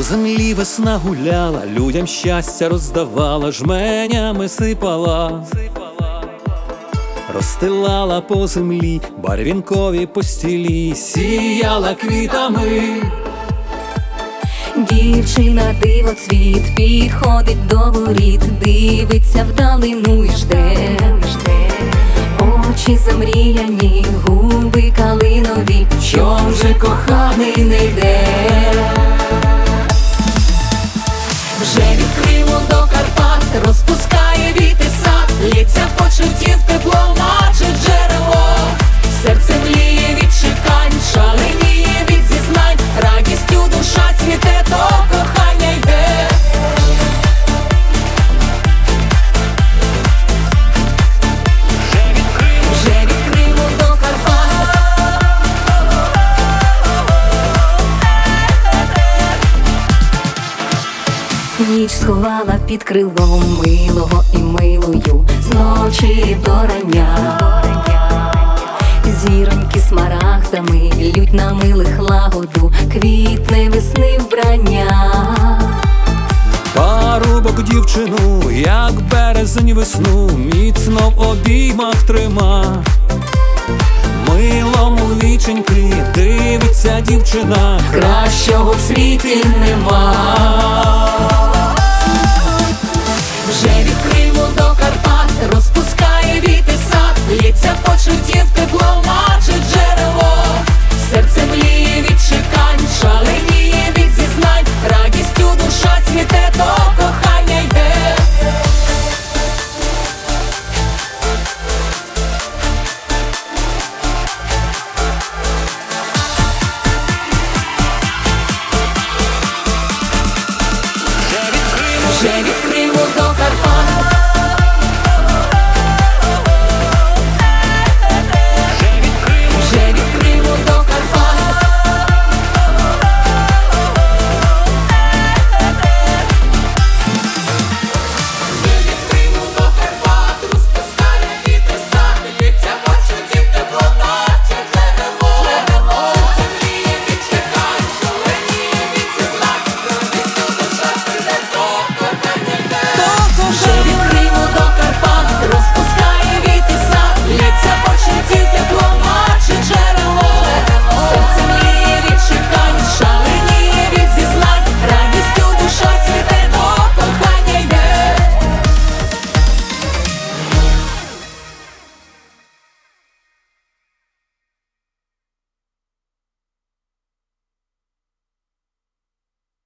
землі весна гуляла, людям щастя роздавала, жменями сипала, розстилала по землі барвінкові постілі, сіяла квітами. Дівчина дивоцвіт підходить до воріт, дивиться вдалину і жде. Очі замріяні, губи калинові, що вже коханий не йде. Вже від Криму до Карпат розпускає віти сад, лється почуттів тепло, наче джерело. Серце мліє від чекань, шаленіє від зізнань, радістю душа цвіте, до кохання йде. Вже від Криму до Карпат. Ніч сховала під крилом милого і милою, з ночі до рання. Зіроньки смарагдами лють на милих лагоду, квітне весни вбрання. Парубок дівчину, як березень весну, міцно в обіймах трима. Милому віченьки дивиться дівчина, Кращого в світі нема. Вже від Криму до Карпат розпускає віти сад, лється почуттів тепло.